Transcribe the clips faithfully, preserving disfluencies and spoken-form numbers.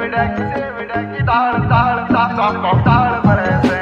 सेवड़ा की सेवड़ा की दाल दाल दाल दाल बड़े से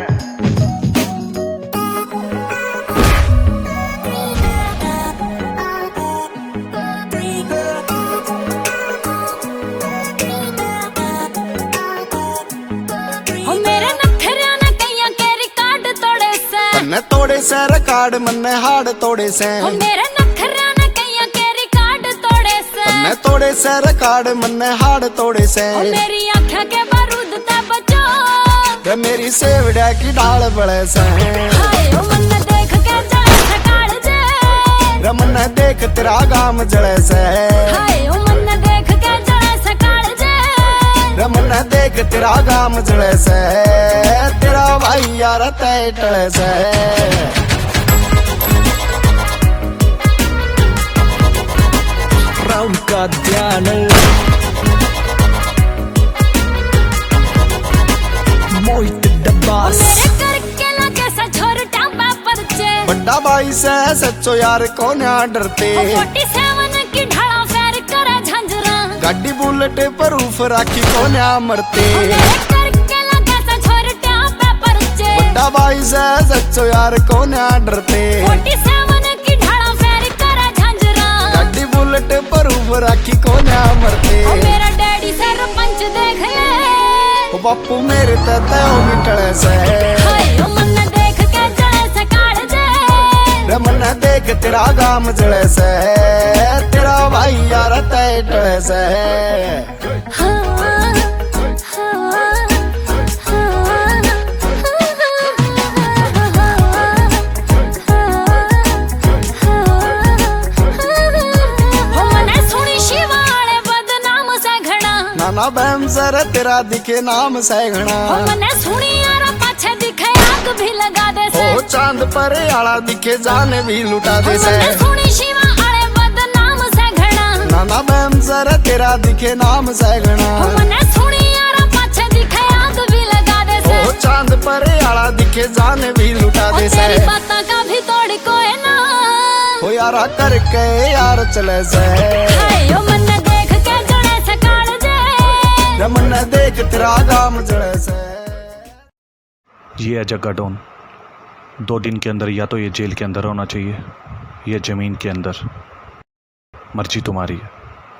ने तोड़े से रिकॉर्ड मन्ने हाड़ तोड़े से मेरे नखरा ने कईया के रिकॉर्ड तोड़े से ने तोड़े से रिकॉर्ड मन्ने हाड़ तोड़े से मेरी आँखें के बारूद ते बचो ते मेरी सेवड़ा की डाल बड़े से हाय ओ मन्ने देख के जले से काढ़ जे रे मन्ने देख तेरा गाम जले से हाय ओ मन्ने देख के जले से काढ़ जे रे मन्ने देख तेरा गाम जले से तेरा भाई यार तय टले से राउंड का ध्यान मोहित डब्बास मेरे करके लगे सा छोर टांबा परचे बड़ा भाई से सच्चो यार कौन डरते फोर्टी सेवन की ढाला फेर करे झंझरा गाड़ी बुलेट पर उफ राखी कौन मरते मेरे करके लगे सा छोर टांबा परचे बड़ा भाई से सच्चो यार कौन डरते फोर्टी सेवन की ढाला फेर करे झंझरा गाड़ी बुलेट पर उफ राखी कौन मरते ओ मेरा डैडी सरपंच देख ले ओ बापू मेरे तते ओ मिटले से हाय ओ मन देख के जले से काढ़ जे रे मन देख तेरा गाम जले से तेरा भाई यार तय टले से हाँ, हाँ, हाँ, मने सुनी शिवाले बदनाम से घना नाना बहम सर तेरा दिखे नाम सैगना मने सुनी यारा पाछे दिखे आग भी लगा दे से ओ चांद पर आला दिखे जाने भी लुटा दे से मने सुनी शिवाले बदनाम से घना नाना बहम सर तेरा दिखे नाम सैगना मने सुनी यारा पाछे दिखे आग भी लगा दे से ओ चांद पर आला दिखे जाने भी लुटा दे से तेरी बातों का भी तोड़ कोई ना ओ यारा करके यार चले से हाय ओ मन देख के जड़े से काढ़ जे रे मन देख तेरा गाम जले से। ये है जग्गा डॉन। दो दिन के अंदर या तो ये जेल के अंदर होना चाहिए या जमीन के अंदर, मर्जी तुम्हारी है।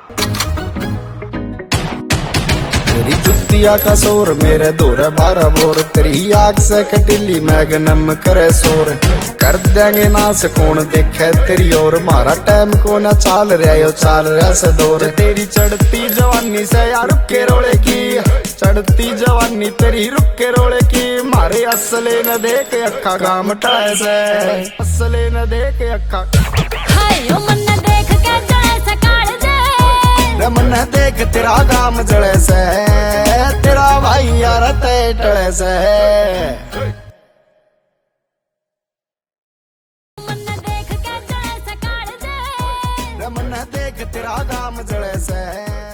तेरी जुतिया का शोर मेरे दूर बारह बोर तेरी आग से कटिली मैगनम करे शोर कर देंगे नाश कौन देखे तेरी और मारा टाइम को ना चाल रहा यो चाल रहा से दौर तेरी चढ़ती जवानी से यार रुके रोले की चढ़ती जवानी तेरी रुके रोले की मारे असले न देख अक्खा गाम टले से असले न देख अक्खा हाय ओ मन देख के जड़े से काढ़ जे रे मन देख तेरा गाम जले से तेरा भाई यार तय टले से मन देख के जड़े से काढ़ जे रे मन देख तेरा गाम जले से।